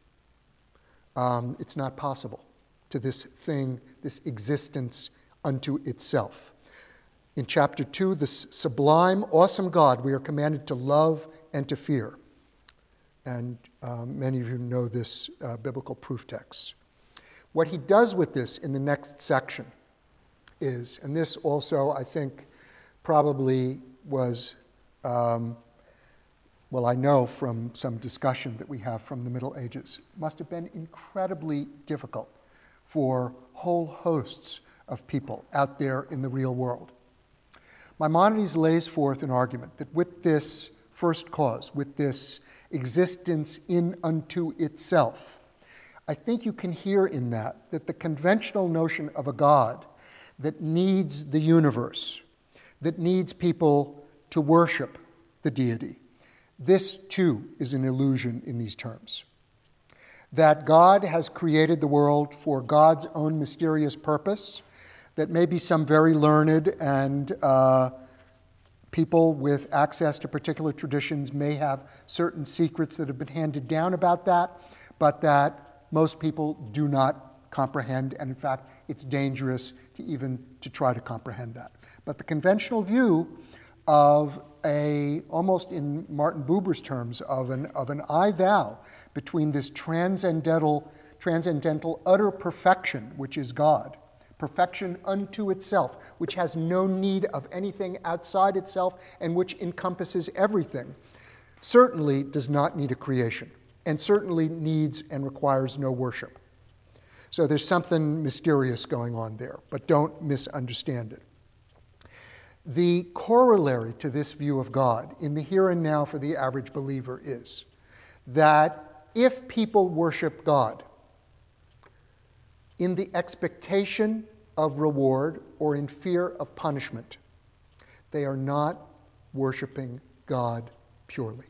Um, it's not possible to this thing, this existence unto itself. In chapter two, this sublime, awesome God we are commanded to love and to fear. And um, many of you know this uh, biblical proof text. What he does with this in the next section is, and this also I think probably was, um, well, I know from some discussion that we have from the Middle Ages, must have been incredibly difficult for whole hosts of people out there in the real world. Maimonides lays forth an argument that with this first cause, with this existence in unto itself, I think you can hear in that that the conventional notion of a God that needs the universe, that needs people to worship the deity, this too is an illusion in these terms. That God has created the world for God's own mysterious purpose, that maybe some very learned and uh, people with access to particular traditions may have certain secrets that have been handed down about that, but that most people do not comprehend, and in fact, it's dangerous to even to try to comprehend that. But the conventional view of a, almost in Martin Buber's terms, of an, of an I-thou between this transcendental, transcendental utter perfection, which is God, perfection unto itself, which has no need of anything outside itself and which encompasses everything, certainly does not need a creation, and certainly needs and requires no worship. So there's something mysterious going on there, but don't misunderstand it. The corollary to this view of God in the here and now for the average believer is that if people worship God in the expectation of reward or in fear of punishment, they are not worshiping God purely.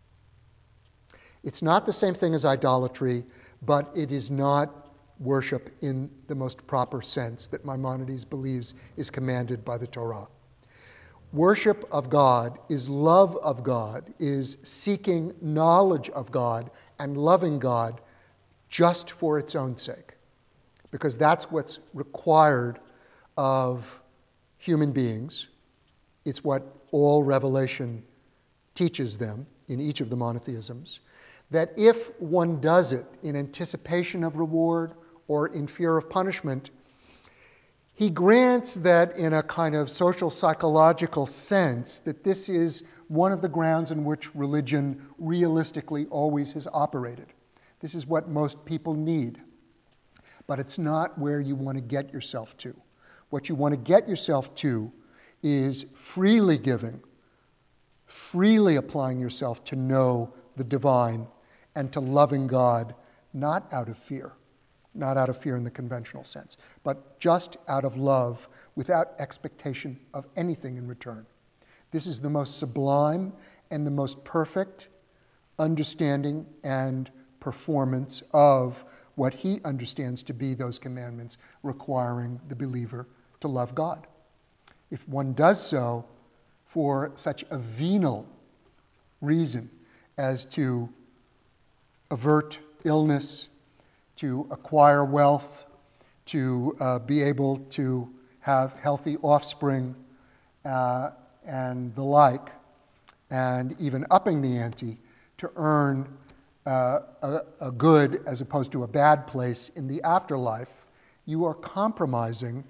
It's not the same thing as idolatry, but it is not worship in the most proper sense that Maimonides believes is commanded by the Torah. Worship of God is love of God, is seeking knowledge of God and loving God just for its own sake, because that's what's required of human beings. It's what all Revelation teaches them in each of the monotheisms, that if one does it in anticipation of reward or in fear of punishment, he grants that in a kind of social psychological sense that this is one of the grounds in which religion realistically always has operated. This is what most people need. But it's not where you want to get yourself to. What you want to get yourself to is freely giving, freely applying yourself to know the divine and to loving God, not out of fear, not out of fear in the conventional sense, but just out of love without expectation of anything in return. This is the most sublime and the most perfect understanding and performance of what he understands to be those commandments requiring the believer to love God. If one does so for such a venal reason as to avert illness, to acquire wealth, to uh, be able to have healthy offspring, uh, and the like, and even upping the ante to earn uh, a, a good as opposed to a bad place in the afterlife, you are compromising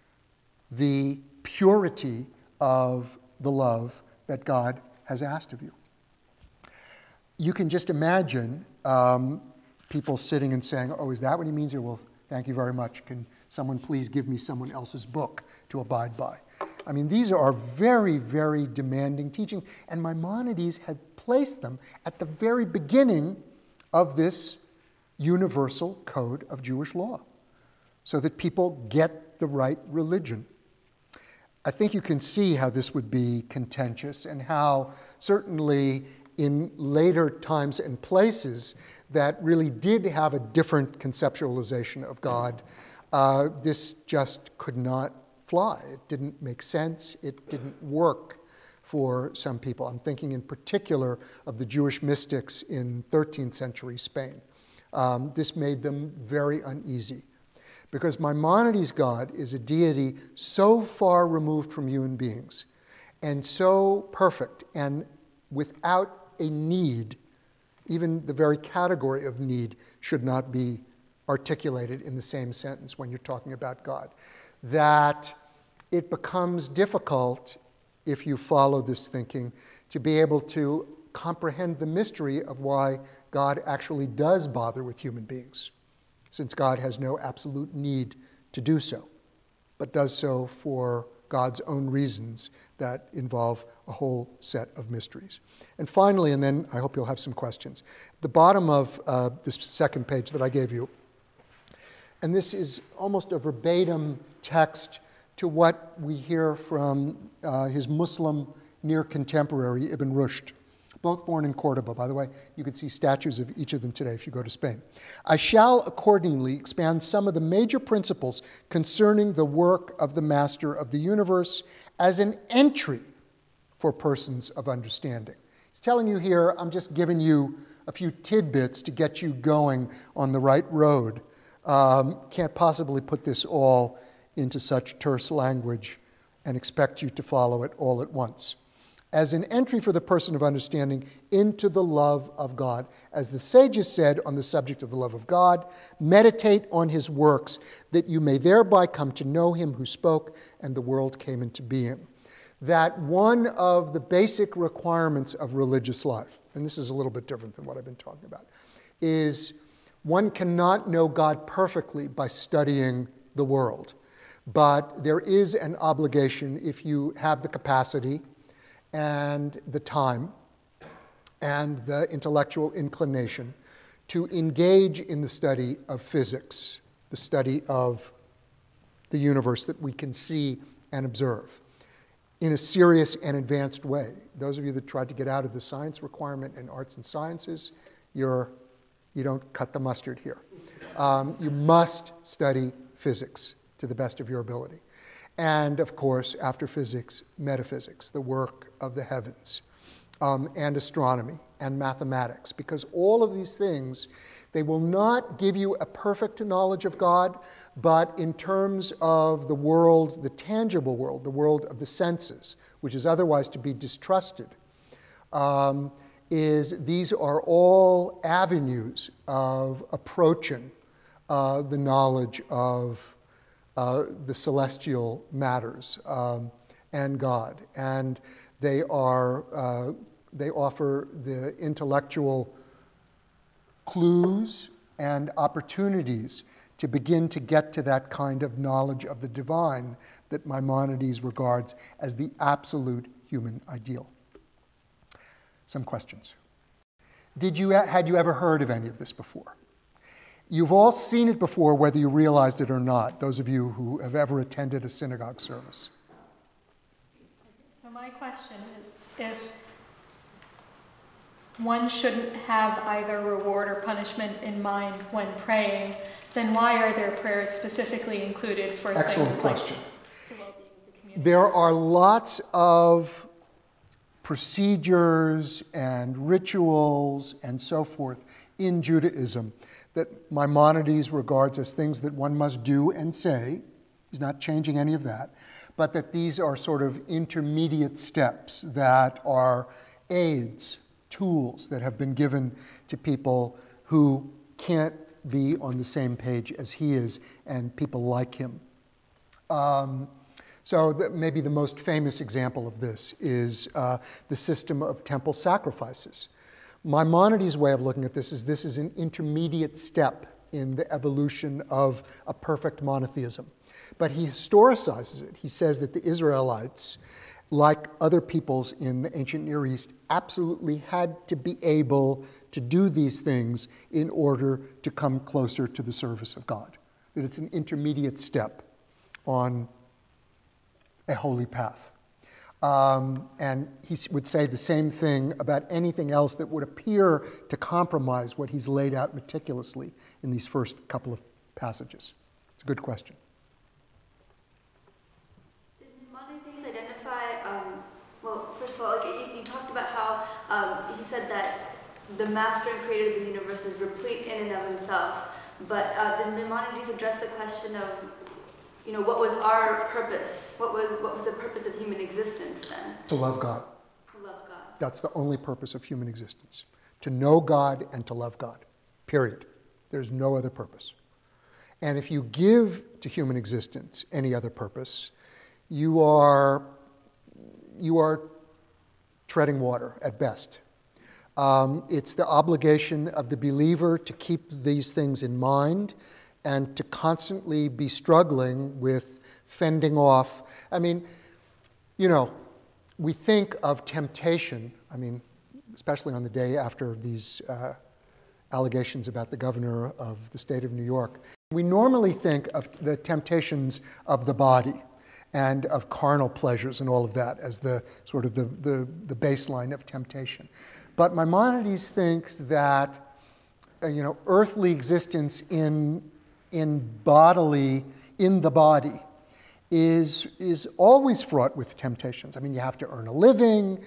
the purity of the love that God has asked of you. You can just imagine um, people sitting and saying, oh, is that what he means here? Well, thank you very much. Can someone please give me someone else's book to abide by? I mean, these are very, very demanding teachings, and Maimonides had placed them at the very beginning of this universal code of Jewish law, so that people get the right religion. I think you can see how this would be contentious, and how certainly in later times and places that really did have a different conceptualization of God, uh, this just could not fly. It didn't make sense. It didn't work for some people. I'm thinking in particular of the Jewish mystics in thirteenth century Spain. Um, this made them very uneasy, because Maimonides' God is a deity so far removed from human beings and so perfect and without a need. Even the very category of need should not be articulated in the same sentence when you're talking about God, that it becomes difficult, if you follow this thinking, to be able to comprehend the mystery of why God actually does bother with human beings, since God has no absolute need to do so, but does so for God's own reasons that involve a whole set of mysteries. And finally, and then I hope you'll have some questions, at the bottom of uh, this second page that I gave you, and this is almost a verbatim text to what we hear from uh, his Muslim near contemporary, Ibn Rushd, both born in Cordoba. By the way, you can see statues of each of them today if you go to Spain. I shall accordingly expand some of the major principles concerning the work of the Master of the universe as an entry for persons of understanding. He's telling you here, I'm just giving you a few tidbits to get you going on the right road. Um, can't possibly put this all into such terse language and expect you to follow it all at once. As an entry for the person of understanding into the love of God. As the sages said on the subject of the love of God, meditate on his works, that you may thereby come to know him who spoke, and the world came into being. That one of the basic requirements of religious life, and this is a little bit different than what I've been talking about, is one cannot know God perfectly by studying the world. But there is an obligation, if you have the capacity and the time and the intellectual inclination, to engage in the study of physics, the study of the universe that we can see and observe, in a serious and advanced way. Those of you that tried to get out of the science requirement in arts and sciences, you're, you don't cut the mustard here. Um, you must study physics to the best of your ability. And, of course, after physics, metaphysics, the work of the heavens, um, and astronomy and mathematics, because all of these things, they will not give you a perfect knowledge of God, but in terms of the world, the tangible world, the world of the senses, which is otherwise to be distrusted, um, is these are all avenues of approaching uh, the knowledge of Uh, the celestial matters um, and God, and they are uh, they offer the intellectual clues and opportunities to begin to get to that kind of knowledge of the divine that Maimonides regards as the absolute human ideal. Some questions. Did you had you ever heard of any of this before? You've all seen it before, whether you realized it or not, those of you who have ever attended a synagogue service. So my question is, if one shouldn't have either reward or punishment in mind when praying, then why are there prayers specifically included for Excellent things question. like the well-being of the community? There are lots of procedures and rituals and so forth in Judaism that Maimonides regards as things that one must do and say. He's not changing any of that, but that these are sort of intermediate steps that are aids, tools that have been given to people who can't be on the same page as he is and people like him. Um, so the, maybe the most famous example of this is uh, the system of temple sacrifices. Maimonides' way of looking at this is this is an intermediate step in the evolution of a perfect monotheism. But he historicizes it. He says that the Israelites, like other peoples in the ancient Near East, absolutely had to be able to do these things in order to come closer to the service of God. That it's an intermediate step on a holy path. Um, and he would say the same thing about anything else that would appear to compromise what he's laid out meticulously in these first couple of passages. It's a good question. Did Maimonides identify, um, well, first of all, like you, you talked about how um, he said that the master and creator of the universe is replete in and of himself, but uh, did Maimonides address the question of, you know, what was our purpose? What was what was the purpose of human existence then? To love God. To love God. That's the only purpose of human existence. To know God and to love God. Period. There's no other purpose. And if you give to human existence any other purpose, you are you are treading water at best. Um, it's the obligation of the believer to keep these things in mind and to constantly be struggling with fending off. I mean, you know, we think of temptation, I mean, especially on the day after these uh, allegations about the governor of the state of New York. We normally think of the temptations of the body and of carnal pleasures and all of that as the sort of the, the, the baseline of temptation. But Maimonides thinks that, uh, you know, earthly existence in in bodily, in the body, is, is always fraught with temptations. I mean, you have to earn a living,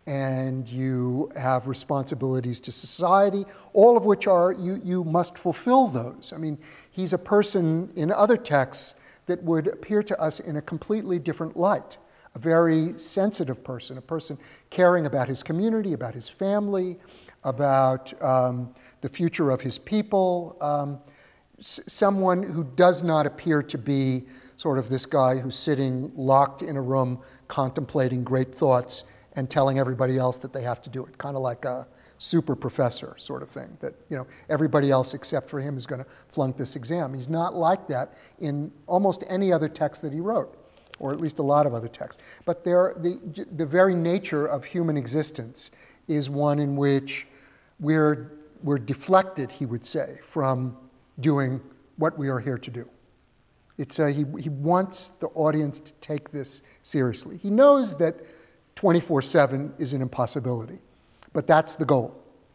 and you have responsibilities to society, all of which are, you, you must fulfill those. I mean, he's a person in other texts that would appear to us in a completely different light. A very sensitive person, a person caring about his community, about his family, about um, the future of his people, um, s- someone who does not appear to be sort of this guy who's sitting locked in a room contemplating great thoughts and telling everybody else that they have to do it, kind of like a super professor sort of thing, that you know everybody else except for him is going to flunk this exam. He's not like that in almost any other text that he wrote, or at least a lot of other texts. But there, the, the very nature of human existence is one in which we're, we're deflected, he would say, from doing what we are here to do. It's a, he, he wants the audience to take this seriously. He knows that twenty-four seven is an impossibility, but that's the goal.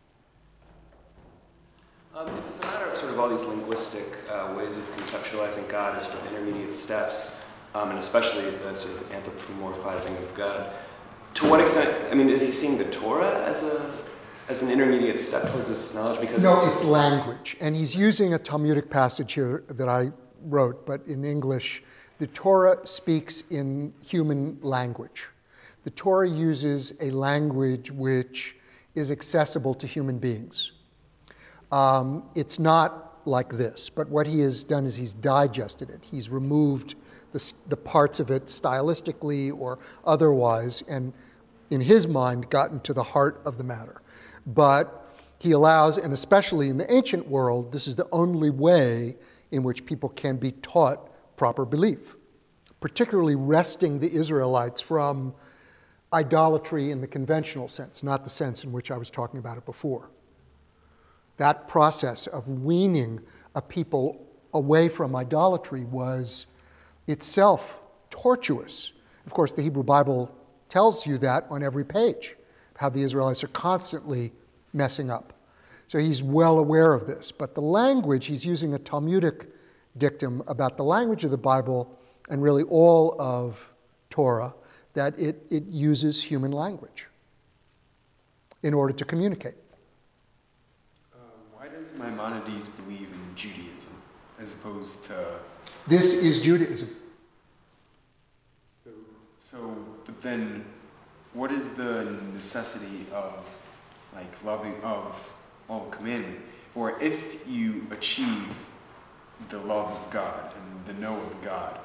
Um, if it's a matter of sort of all these linguistic uh, ways of conceptualizing God as sort of intermediate steps, um, and especially the sort of anthropomorphizing of God, to what extent, I mean, is he seeing the Torah as a as an intermediate step towards this knowledge? Because no, it's, it's language. And he's using a Talmudic passage here that I wrote, but in English, the Torah speaks in human language. The Torah uses a language which is accessible to human beings. Um, it's not like this, but what he has done is he's digested it. He's removed the, the parts of it stylistically or otherwise, and in his mind, gotten to the heart of the matter. But he allows, and especially in the ancient world, this is the only way in which people can be taught proper belief, particularly wresting the Israelites from idolatry in the conventional sense, not the sense in which I was talking about it before. That process of weaning a people away from idolatry was itself tortuous. Of course, the Hebrew Bible tells you that on every page, how the Israelites are constantly messing up. So he's well aware of this. But the language, he's using a Talmudic dictum about the language of the Bible and really all of Torah, that it, it uses human language in order to communicate. Uh, why does Maimonides believe in Judaism as opposed to... This is Judaism. So, so but then what is the necessity of, like, loving of all commandment? Or if you achieve the love of God and the know of God,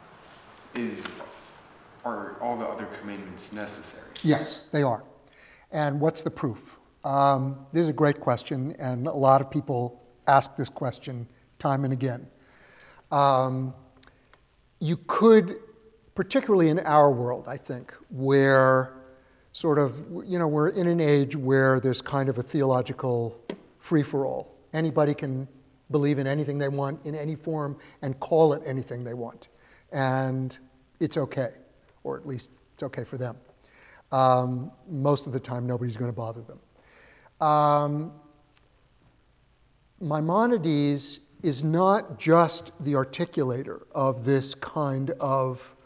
is are all the other commandments necessary? Yes, they are. And what's the proof? Um, this is a great question, and a lot of people ask this question time and again. Um, you could, particularly in our world, I think, where sort of, you know, we're in an age where there's kind of a theological free-for-all. Anybody can believe in anything they want in any form and call it anything they want. And it's okay, or at least it's okay for them. Um, most of the time, nobody's going to bother them. Um, Maimonides is not just the articulator of this kind of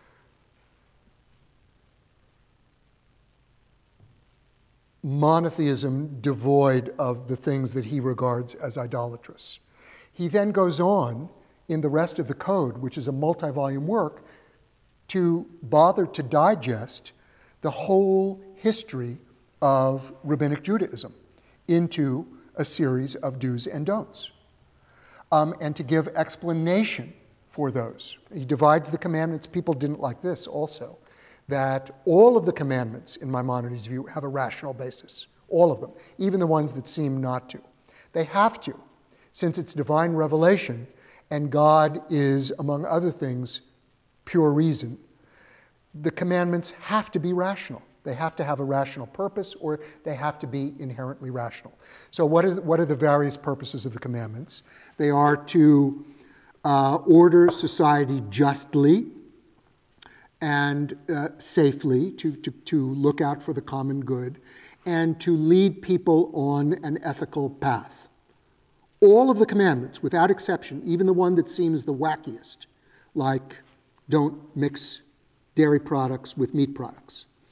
monotheism devoid of the things that he regards as idolatrous. He then goes on in the rest of the code, which is a multi-volume work, to bother to digest the whole history of Rabbinic Judaism into a series of do's and don'ts, um, and to give explanation for those. He divides the commandments. People didn't like this also, that all of the commandments, in Maimonides' view, have a rational basis, all of them, even the ones that seem not to. They have to, since it's divine revelation, and God is, among other things, pure reason. The commandments have to be rational. They have to have a rational purpose, or they have to be inherently rational. So what is what are the various purposes of the commandments? They are to uh, order society justly and uh, safely, to, to, to look out for the common good, and to lead people on an ethical path. All of the commandments, without exception, even the one that seems the wackiest, like don't mix dairy products with meat products,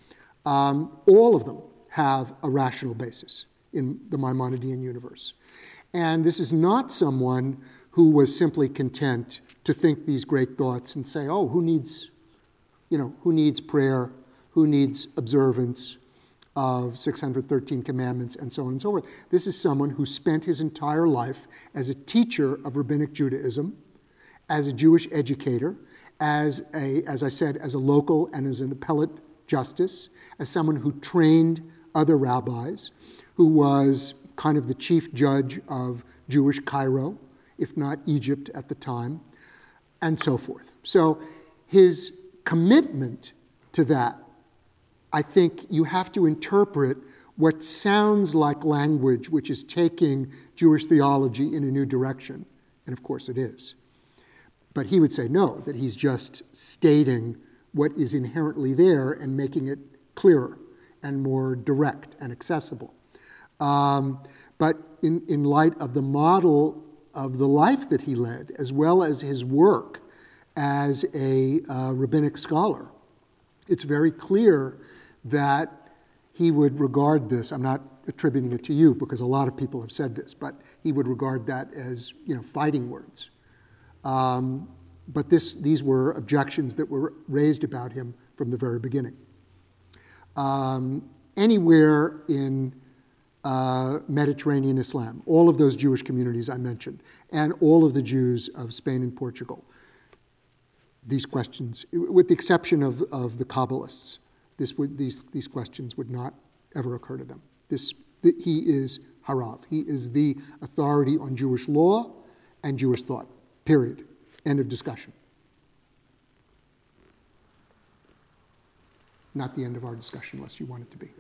Um, all of them have a rational basis in the Maimonidean universe. And this is not someone who was simply content to think these great thoughts and say, oh, who needs, you know, who needs prayer, who needs observance of six hundred thirteen commandments, and so on and so forth. This is someone who spent his entire life as a teacher of rabbinic Judaism, as a Jewish educator, as a, as I said, as a local and as an appellate justice, as someone who trained other rabbis, who was kind of the chief judge of Jewish Cairo, if not Egypt at the time, and so forth. So his commitment to that, I think you have to interpret what sounds like language which is taking Jewish theology in a new direction, and of course it is. But he would say no, that he's just stating what is inherently there and making it clearer and more direct and accessible. Um, but in, in light of the model of the life that he led, as well as his work as a uh, rabbinic scholar, it's very clear that he would regard this, I'm not attributing it to you because a lot of people have said this, but he would regard that as, you know, fighting words. Um, but this, these were objections that were raised about him from the very beginning. Um, anywhere in uh, Mediterranean Islam, all of those Jewish communities I mentioned, and all of the Jews of Spain and Portugal, these questions, with the exception of, of the Kabbalists, this would, these, these questions would not ever occur to them. This, he is Harav. He is the authority on Jewish law and Jewish thought, period. End of discussion. Not the end of our discussion, unless you want it to be.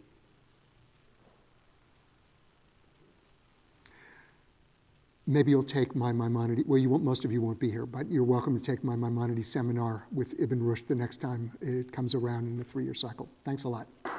Maybe you'll take my Maimonides, well, you won't, most of you won't be here, but you're welcome to take my Maimonides seminar with Ibn Rushd the next time it comes around in the three-year cycle. Thanks a lot.